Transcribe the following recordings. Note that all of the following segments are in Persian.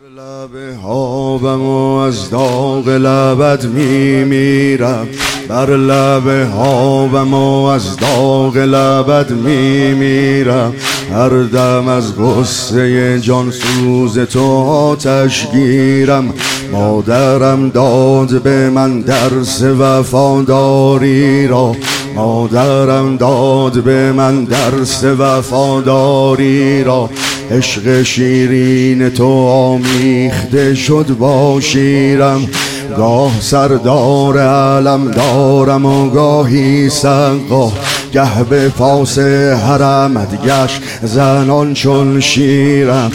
لب حابم و از داغ لبت میمیرم، بر لب حابم و از داغ لبت میمیرم. هر دم از غصه جان سوز تو آتش گیرم. مادرم داد به من درس وفاداری را، مادرم داد به من درس وفاداری را. عشق شیرین تو آمیخته شد با شیرم، گاه سردار علم دارم و گاهی سقا. گه به پاس حرمت گشت زنان چون شیرم.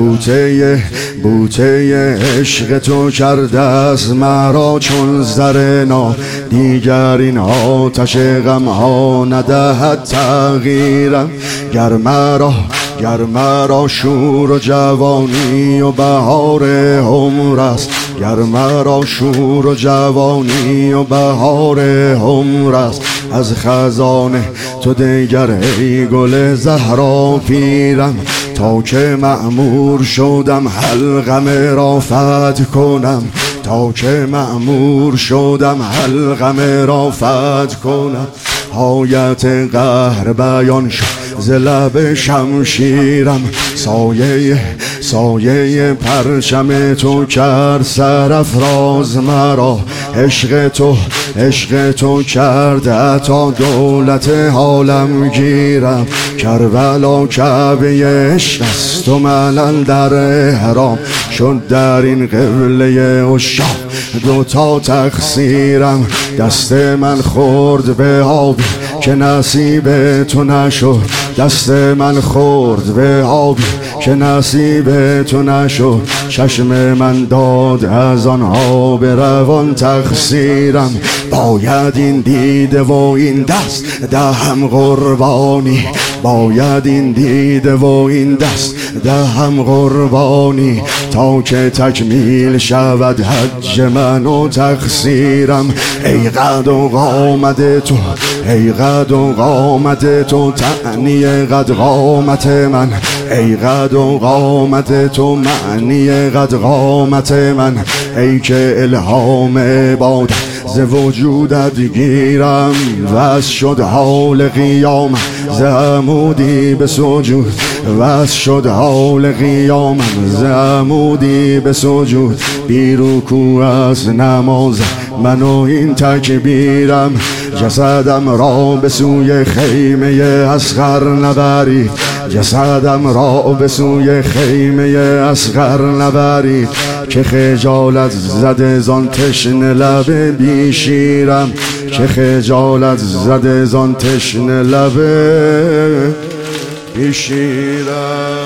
بوته عشق تو کرده از مرا چون زرنا، دیگر این آتش غم ها ندهد تغییرم. گر مرا شور و جوانی و بهار عمر است، گر مرا شور و جوانی و بهار عمر است. از خزانه تو دیگر ای گل زهرا پیرم، تا که مأمور شدم حلقم را فتح کنم، تا که مأمور شدم حلقم را فتح کنم. حایت قهر بیان شد ز لب شمشیرم، سایه پرچم تو کرد سرافراز مرا. عشق تو کرد تا دولت حالم گیرم. کربلا کعبه عشق است و من اندر احرام، شد در این قبله عشاق دوتا تقصیرم. دست من خورد به آبی که نصیب تو نشد، دست من خورد به آبی که نصیب تو نشد. چشم من داد از آن آب روان تقصیرم. باید این دیده و این دست دهم قربانی، باید این دیده و این دست دهم قربانی، تا که تکمیل شود حج من و تقصیرم. ای قد و قامت تو، ای قد و قامت تو تعنی قد قامت من، ای قد و قامت تو معنی قد قامت من. ای که الهام عبادت ز وجودت گیرم، وز شد حال قیامم ز عمودی به سجود، وز شد حال قیامم ز عمودی به سجود. بی رکوع از نماز من و این تکبیرم، جسدم را به سوی خیمه اصغر نبرید، جسدم را به سوی خیمه اصغر نبرید. که خجالت زده زان تشنه لب بی شیرم، که خجالت زده زان تشنه لب بی شیرم.